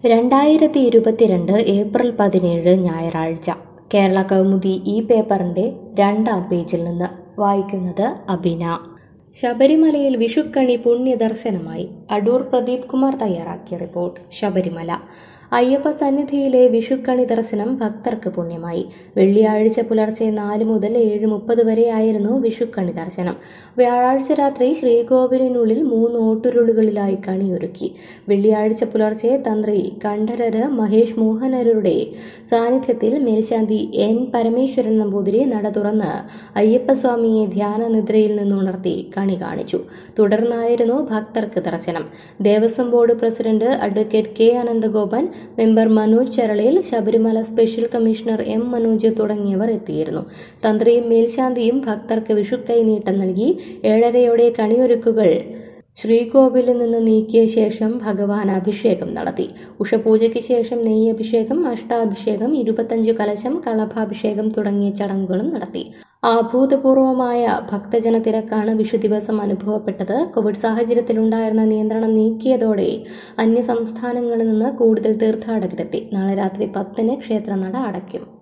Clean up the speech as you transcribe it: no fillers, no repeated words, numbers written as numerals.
2022 April 17 ഞായറാഴ്ച കേരള കൗമുദി ഈ പേപ്പറിന്റെ 2-ാം പേജിൽ നിന്ന് വായിക്കുന്നത് അബിന. ശബരിമലയിൽ വിഷുക്കണി പുണ്യദർശനമായി. അടൂർ പ്രദീപ് കുമാർ തയ്യാറാക്കിയ റിപ്പോർട്ട്. ശബരിമല അയ്യപ്പ സന്നിധിയിലെ വിഷുക്കണി ദർശനം ഭക്തർക്ക് പുണ്യമായി. വെള്ളിയാഴ്ച പുലർച്ചെ 4 മുതൽ 7:30 വരെയായിരുന്നു വിഷുക്കണി ദർശനം. വ്യാഴാഴ്ച രാത്രി ശ്രീകോവിലിനുള്ളിൽ 3 ഓട്ടുരുളുകളിലായി കണിയൊരുക്കി. വെള്ളിയാഴ്ച പുലർച്ചെ തന്ത്രി കണ്ഠരര് മഹേഷ് മോഹനരുടെ സാന്നിധ്യത്തിൽ മേൽശാന്തി N പരമേശ്വരൻ നമ്പൂതിരി നട തുറന്ന് അയ്യപ്പസ്വാമിയെ ധ്യാന നിദ്രയിൽ നിന്നുണർത്തി കണി കാണിച്ചു. തുടർന്നായിരുന്നു ഭക്തർക്ക് ദർശനം. Devaswom board president advocate K Ananthagopan, member Manoj Charalayil, Sabarimala special commissioner M Manoj തുടങ്ങിയവർ എത്തിയിരുന്നു. തന്ത്രിയും മേൽശാന്തിയും ഭക്തർക്ക് വിഷുക്കൈനീട്ടം നൽകി. 7:30-യോടെ കണിയൊരുക്കുകൾ ശ്രീകോവിലിൽ നിന്ന് നീക്കിയ ശേഷം ഭഗവാൻ അഭിഷേകം നടത്തി. ഉഷപൂജയ്ക്ക് ശേഷം നെയ്യഭിഷേകം, അഷ്ടാഭിഷേകം, 25 കലശം, കളഭാഭിഷേകം തുടങ്ങിയ ചടങ്ങുകളും നടത്തി. അഭൂതപൂർവമായ ഭക്തജന തിരക്കാണ് വിഷു ദിവസം അനുഭവപ്പെട്ടത്. കോവിഡ് സാഹചര്യത്തിലുണ്ടായിരുന്ന നിയന്ത്രണം നീക്കിയതോടെ അന്യ സംസ്ഥാനങ്ങളിൽ നിന്ന് കൂടുതൽ തീർത്ഥാടകരെത്തി. നാളെ രാത്രി 10-ന് ക്ഷേത്രനട അടയ്ക്കും.